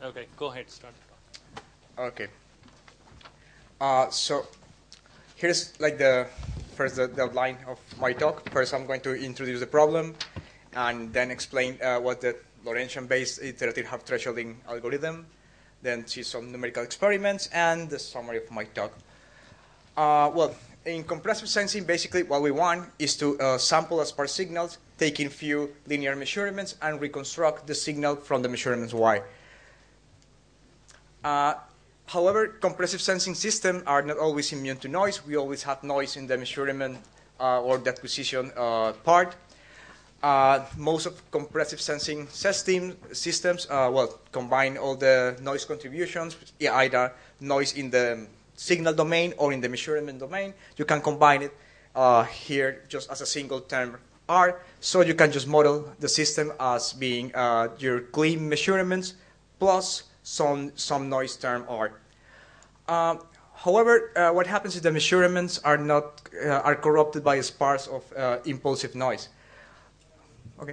Okay, go ahead, start. Okay. So here's like the outline of my talk. First, I'm going to introduce the problem, and then explain what the Laurentian-based iterative half thresholding algorithm. Then see some numerical experiments and the summary of my talk. Well, in compressive sensing, basically what we want is to sample sparse signals, taking few linear measurements, and reconstruct the signal from the measurements Y. However, compressive sensing systems are not always immune to noise. We always have noise in the measurement or the acquisition part. Most of compressive sensing systems combine all the noise contributions, either noise in the signal domain or in the measurement domain. You can combine it here just as a single term R, so you can just model the system as being your clean measurements plus some noise term R. However, what happens is the measurements are corrupted by a sparse of impulsive noise. Okay.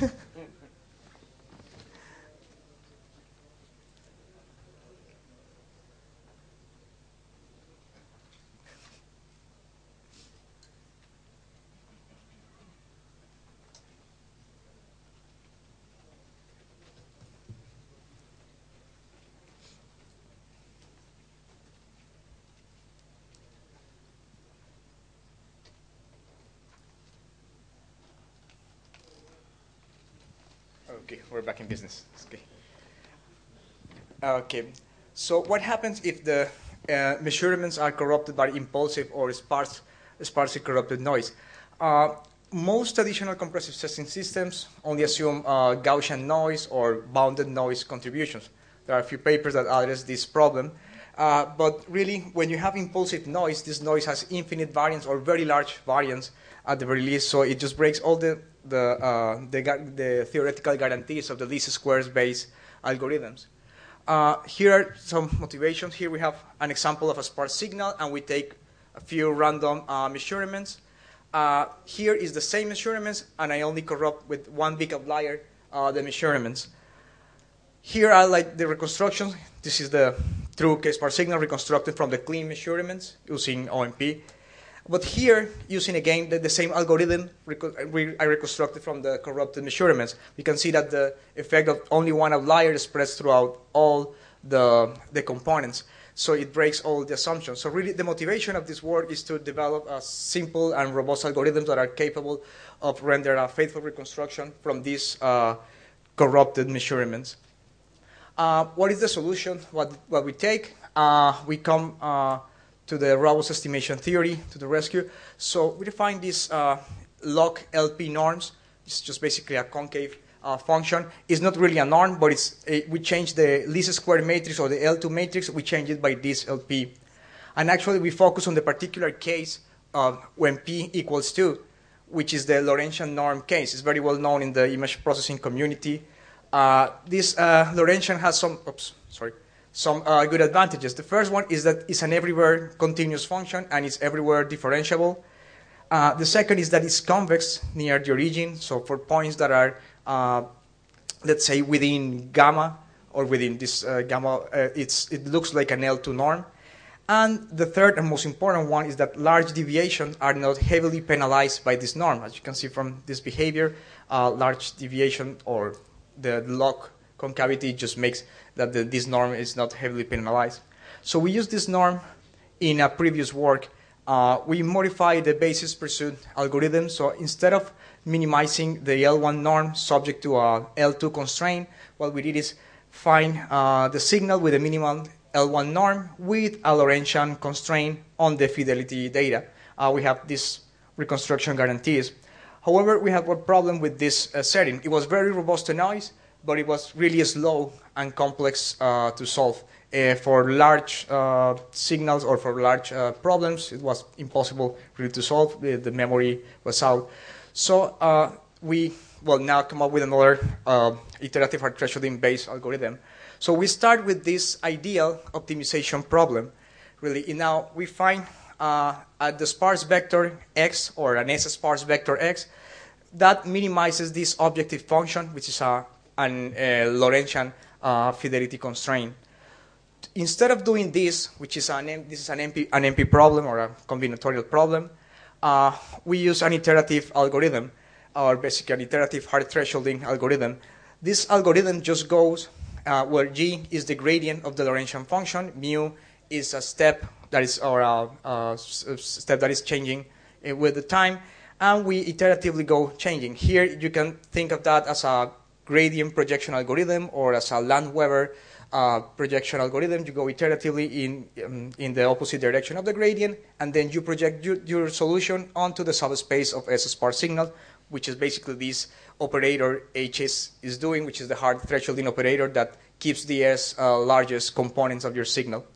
Okay, we're back in business. Okay. Okay. So what happens if the measurements are corrupted by impulsive or sparsely corrupted noise? Most traditional compressive sensing systems only assume Gaussian noise or bounded noise contributions. There are a few papers that address this problem. But really, when you have impulsive noise, this noise has infinite variance or very large variance at the very least, so it just breaks all the theoretical guarantees of the least squares based algorithms. Here are some motivations. Here we have an example of a sparse signal, and we take a few random measurements. Here is the same measurements, and I only corrupt with one big outlier the measurements. Here are like the reconstructions. This is the true K-sparse signal reconstructed from the clean measurements using OMP. But here, using again the same algorithm, I reconstructed from the corrupted measurements. We can see that the effect of only one outlier spreads throughout all the components. So it breaks all the assumptions. So really, the motivation of this work is to develop a simple and robust algorithms that are capable of rendering a faithful reconstruction from these corrupted measurements. What is the solution? What we take? We come to the robust estimation theory to the rescue. So we define these log LP norms. It's just basically a concave function. It's not really a norm, but we change the least square matrix or the L2 matrix. We change it by this LP. And actually, we focus on the particular case when P equals 2, which is the Laurentian norm case. It's very well known in the image processing community. This Laurentian has some good advantages. The first one is that it's an everywhere continuous function and it's everywhere differentiable. The second is that it's convex near the origin, so for points that are, let's say, within gamma or within this gamma, it looks like an L2 norm. And the third and most important one is that large deviations are not heavily penalized by this norm. As you can see from this behavior, large deviation or the log concavity just makes that this norm is not heavily penalized. So we use this norm in a previous work. We modify the basis pursuit algorithm. So instead of minimizing the L1 norm subject to a L2 constraint, what we did is find the signal with a minimal L1 norm with a Laurentian constraint on the fidelity data. We have these reconstruction guarantees. However, we have one problem with this setting. It was very robust to noise, but it was really slow and complex to solve. For large signals or for large problems, it was impossible really to solve. The memory was out. So we now come up with another iterative hard thresholding-based algorithm. So we start with this ideal optimization problem. Really, now we find at the sparse vector x or an S-sparse vector x that minimizes this objective function, which is an Laurentian fidelity constraint. Instead of doing this, which is an NP problem or a combinatorial problem, we use an iterative algorithm, or basically an iterative hard thresholding algorithm. This algorithm just goes where G is the gradient of the Lorentzian function, mu is a step that is, or a step that is changing with the time, and we iteratively go changing. Here you can think of that as a gradient projection algorithm or as a Landweber projection algorithm. You go iteratively in the opposite direction of the gradient, and then you project your solution onto the subspace of S sparse signal, which is basically this operator HS is doing, which is the hard thresholding operator that keeps the S largest components of your signal,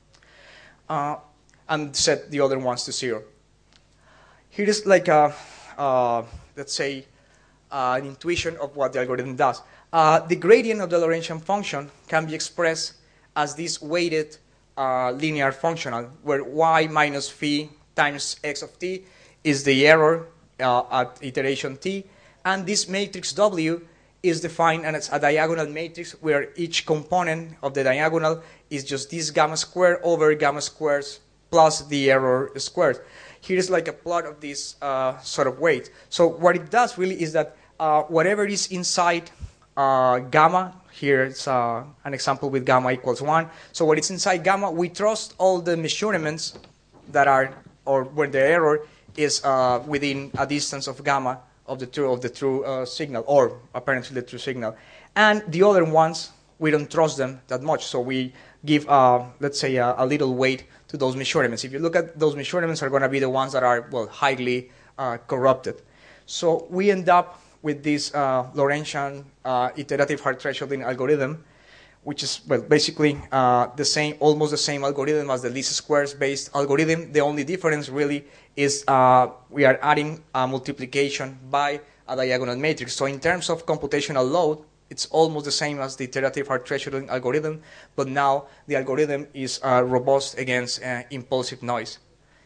and set the other ones to 0. Here is like a, let's say, an intuition of what the algorithm does. The gradient of the Lorentzian function can be expressed as this weighted linear functional, where y minus phi times x of t is the error at iteration t, and this matrix W is defined as a diagonal matrix where each component of the diagonal is just this gamma squared over gamma squares plus the error squared. Here is like a plot of this sort of weight. So what it does really is that whatever is inside gamma, here it's an example with gamma equals 1. So what is inside gamma, we trust all the measurements that are, or where the error is within a distance of gamma of the true signal, or apparently the true signal. And the other ones, we don't trust them that much, so we give, let's say, a little weight to those measurements. If you look at those measurements, are going to be the ones that are, well, highly corrupted. So we end up with this Lorentzian iterative hard thresholding algorithm, which is, well, basically the same, almost the same algorithm as the least squares based algorithm. The only difference really is we are adding a multiplication by a diagonal matrix. So in terms of computational load, it's almost the same as the iterative hard thresholding algorithm, but now the algorithm is robust against impulsive noise.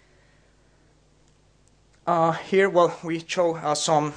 Here, well, we show some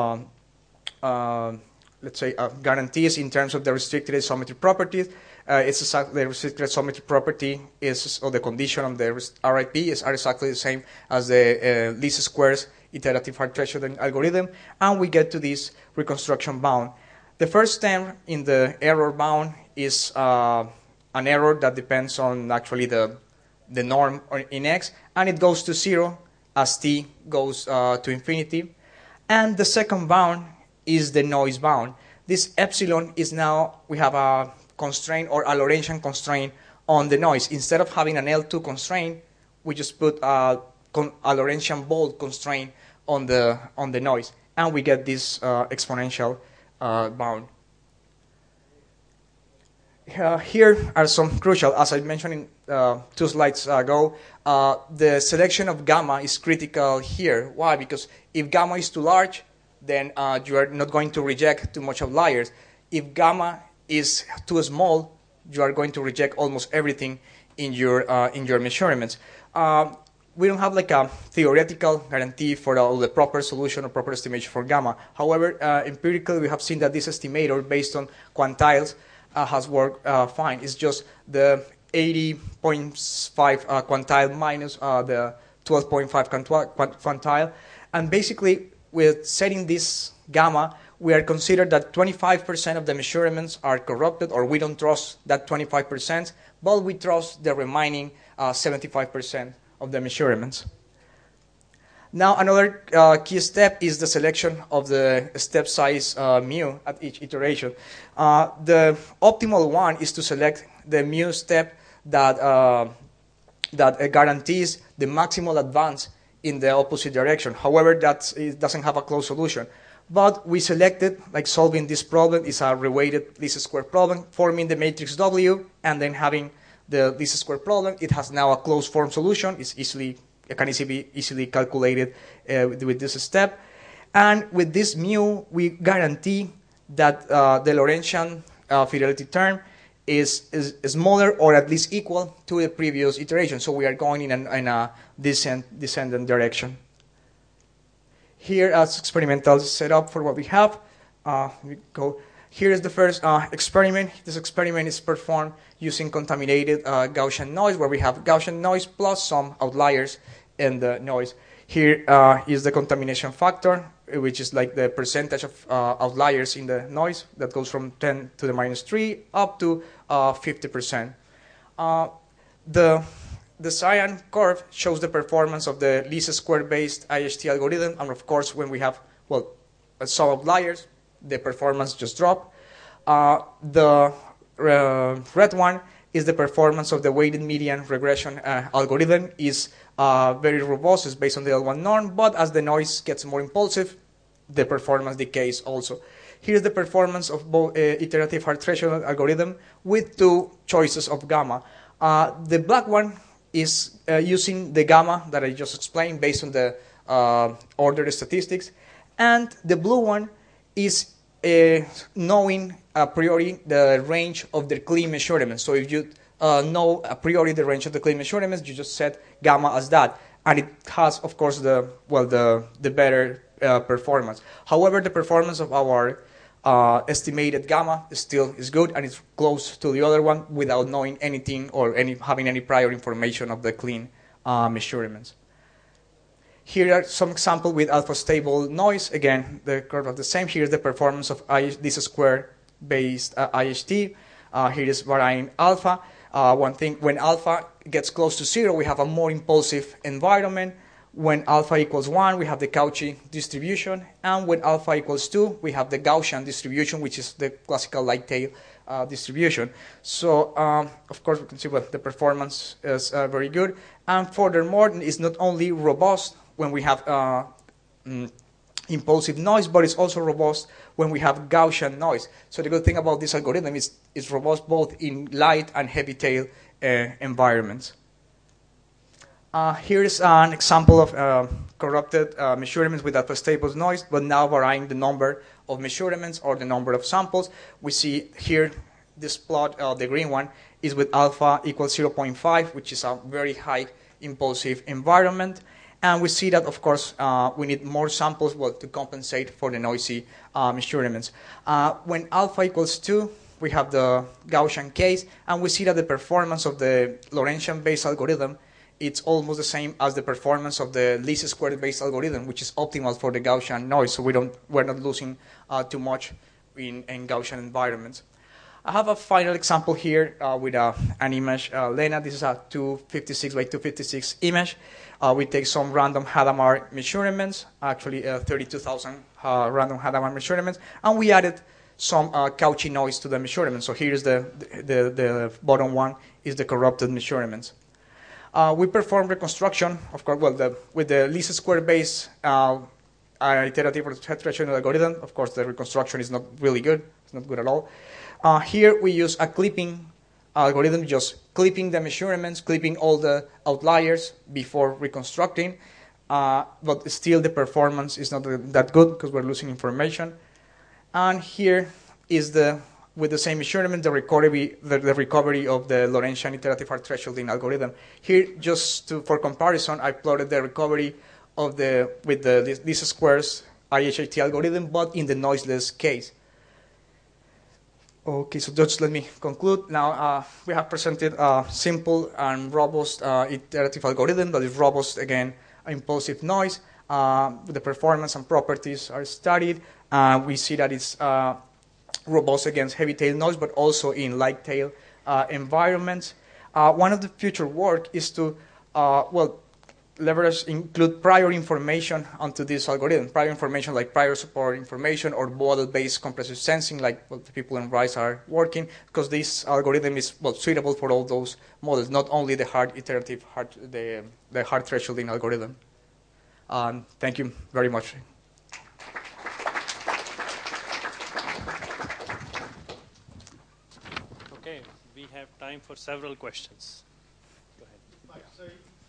let's say, guarantees in terms of the restricted isometry properties. It's exactly, the restricted isometry property is, or the condition of the RIP are exactly the same as the least squares iterative hard thresholding algorithm, and we get to this reconstruction bound. The first term in the error bound is an error that depends on actually the norm in X, and it goes to 0 as t goes to infinity. And the second bound is the noise bound. This epsilon is now, we have a constraint or a Lorentzian constraint on the noise. Instead of having an L2 constraint, we just put a Lorentzian bold constraint on the noise, and we get this exponential bound. Here are some crucial, as I mentioned in 2 slides ago, the selection of gamma is critical here. Why? Because if gamma is too large, then you are not going to reject too much outliers. If gamma is too small, you are going to reject almost everything in your measurements. We don't have like a theoretical guarantee for the proper solution or proper estimation for gamma. However, empirically, we have seen that this estimator based on quantiles has worked fine. It's just the 80.5 quantile minus the 12.5 quantile. And basically, with setting this gamma, we are considered that 25% of the measurements are corrupted, or we don't trust that 25%, but we trust the remaining 75% of the measurements. Now, another key step is the selection of the step size mu at each iteration. The optimal one is to select the mu step that guarantees the maximal advance in the opposite direction. However, it doesn't have a closed solution. But we selected, like solving this problem is a reweighted least square problem, forming the matrix W, and then having the least square problem. It has now a closed form solution. It can be easily calculated with this step. And with this mu, we guarantee that the Lorentzian fidelity term is smaller or at least equal to the previous iteration. So we are going in a descendant direction. Here, as experimental setup for what we have, we go. Here is the first experiment. This experiment is performed using contaminated Gaussian noise, where we have Gaussian noise plus some outliers in the noise. Here is the contamination factor, which is like the percentage of outliers in the noise that goes from 10 to the minus 3 up to 50%. The cyan curve shows the performance of the least square-based IHT algorithm, and of course, when we have, well, some outliers, the performance just drop. The red one is the performance of the weighted median regression algorithm. Is very robust, it's based on the L1 norm, but as the noise gets more impulsive, the performance decays also. Here's the performance of both iterative hard threshold algorithm with two choices of gamma. The black one is using the gamma that I just explained based on the ordered statistics, and the blue one is knowing a priori the range of the clean measurements. So if you know a priori the range of the clean measurements, you just set gamma as that, and it has, of course, the better performance. However, the performance of our estimated gamma still is good, and it's close to the other one without knowing anything or having any prior information of the clean measurements. Here are some examples with alpha stable noise. Again, the curve is the same. Here's the performance of this square-based IHT. Here is varying alpha. One thing, when alpha gets close to 0, we have a more impulsive environment. When alpha equals 1, we have the Cauchy distribution. And when alpha equals 2, we have the Gaussian distribution, which is the classical light tail distribution. So, of course, we can see the performance is very good. And furthermore, it's not only robust when we have impulsive noise, but it's also robust when we have Gaussian noise. So the good thing about this algorithm is it's robust both in light and heavy tail environments. Here is an example of corrupted measurements with alpha stable noise, but now varying the number of measurements or the number of samples. We see here this plot, the green one, is with alpha equals 0.5, which is a very high impulsive environment. And we see that, of course, we need more samples to compensate for the noisy measurements. When alpha equals 2, we have the Gaussian case, and we see that the performance of the Laurentian-based algorithm, it's almost the same as the performance of the least squared-based algorithm, which is optimal for the Gaussian noise. So we're not losing too much in Gaussian environments. I have a final example here with an image, Lena. This is a 256 by 256 image. We take some random Hadamard measurements, actually 32,000 random Hadamard measurements, and we added some Cauchy noise to the measurements. So here is the bottom one is the corrupted measurements. We perform reconstruction, of course, with the least square base iterative threshold algorithm. Of course, the reconstruction is not really good. It's not good at all. Here we use a clipping algorithm, just clipping the measurements, clipping all the outliers before reconstructing. But still the performance is not that good because we're losing information. And here is with the same measurement, the recovery of the Laurentian iterative hard thresholding algorithm. Here, just for comparison, I plotted the recovery of with the least squares IHT algorithm, but in the noiseless case. Okay, so just let me conclude. Now, we have presented a simple and robust iterative algorithm that is robust against impulsive noise. The performance and properties are studied. We see that it's robust against heavy tail noise, but also in light tail environments. One of the future work is to, include prior information onto this algorithm. Prior information like prior support information or model-based compressive sensing, like what the people in RISE are working, because this algorithm is suitable for all those models, not only the hard thresholding algorithm. Thank you very much. Okay, we have time for several questions. Go ahead. Right, so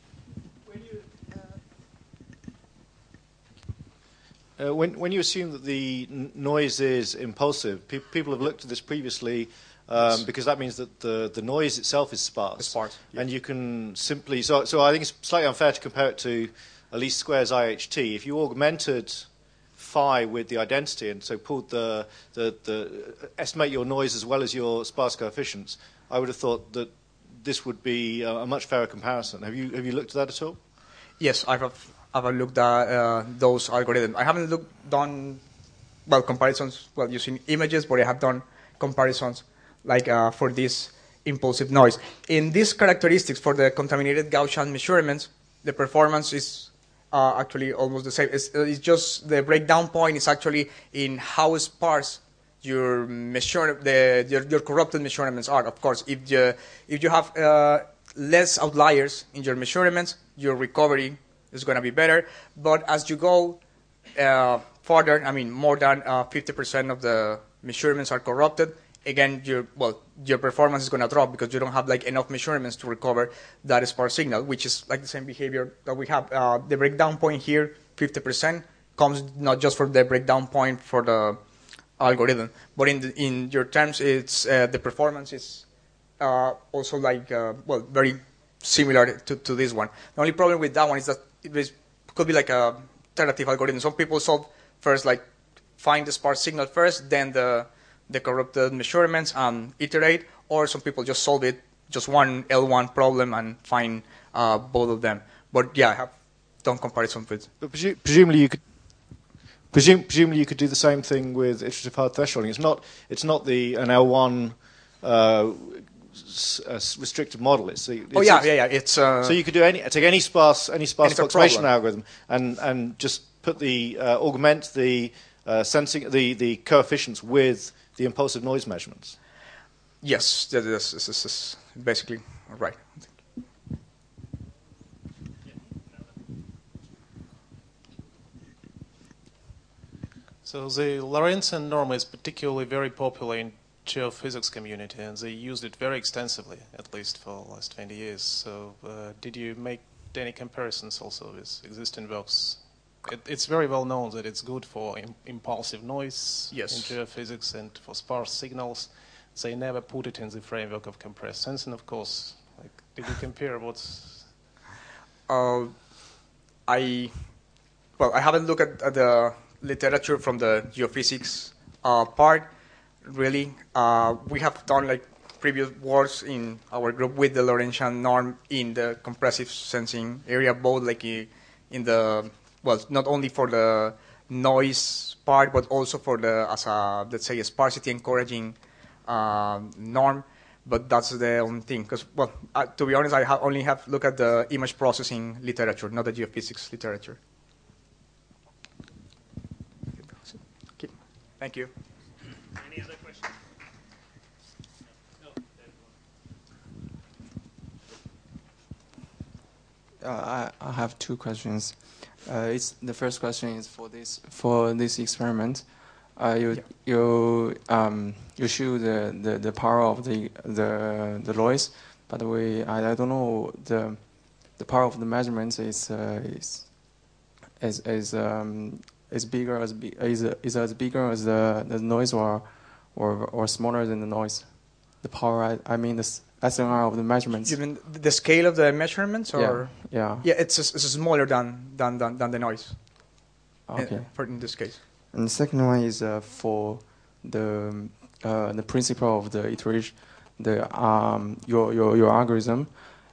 when you assume that the noise is impulsive, people have looked at this previously because that means that the noise itself is sparse. Yeah. And you can simply... So I think it's slightly unfair to compare it to a least squares IHT. If you augmented phi with the identity, and so pulled the estimate your noise as well as your sparse coefficients, I would have thought that this would be a much fairer comparison. Have you looked at that at all? Yes, I've looked at those algorithms. I haven't done comparisons using images, but I have done comparisons like for this impulsive noise. In these characteristics for the contaminated Gaussian measurements, the performance is actually almost the same. It's just the breakdown point is actually in how sparse your corrupted measurements are. Of course, if you have less outliers in your measurements, your recovery is going to be better. But as you go further, I mean, more than 50% of the measurements are corrupted. Again, your performance is going to drop because you don't have like enough measurements to recover that sparse signal, which is like the same behavior that we have. The breakdown point here, 50%, comes not just from the breakdown point for the algorithm, but in your terms, it's the performance is also like very similar to this one. The only problem with that one is that it could be like a iterative algorithm. Some people solve first, like find the sparse signal first, then the corrupted measurements and iterate, or some people just solve it, just one L1 problem and find both of them. But yeah, I have done comparison with. But presumably you could do the same thing with iterative hard thresholding. It's not an L1 restricted model. It's It's so you could take any sparse approximation algorithm and just put augment the sensing the coefficients with the impulsive noise measurements. Yes, this is basically right. So the Lorentzian norm is particularly very popular in geophysics community, and they used it very extensively, at least for the last 20 years. So did you make any comparisons also with existing works? It's very well known that it's good for impulsive noise in geophysics and for sparse signals. They never put it in the framework of compressed sensing, of course. Like, did you compare what's... I haven't looked at the literature from the geophysics part, really. We have done like previous works in our group with the Lorentzian norm in the compressive sensing area, both like in the not only for the noise part, but also for as a, let's say, a sparsity encouraging norm. But that's the only thing, because, to be honest, I only have looked at the image processing literature, not the geophysics literature. Okay. Thank you. Any other questions? I have two questions. The first question is for this experiment. You show the power of the noise, but I don't know the power of the measurements is bigger as bigger as the noise or smaller than the noise. The power, I mean the SNR of the measurements. You mean the scale of the measurements, or yeah? It's smaller than the noise. Okay. In this case. And the second one is for the principle of the iteration, your algorithm.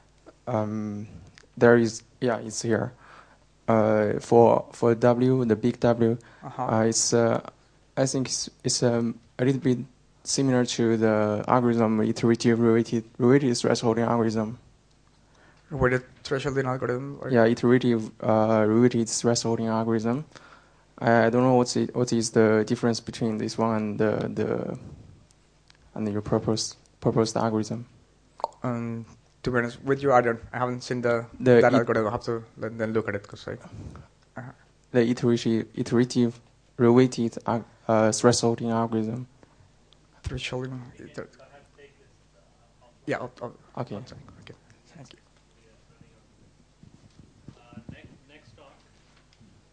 There is it's here. For W, the big W, it's I think it's a little bit similar to the algorithm iterative related thresholding algorithm. Related thresholding algorithm? Yeah, iterative related thresholding algorithm. I don't know what is the difference between this one and your proposed algorithm. To be honest with you, I haven't seen that algorithm. I have to then look at it because the iterative related thresholding algorithm. Thresholding. Yeah. Okay. Okay. Thank you.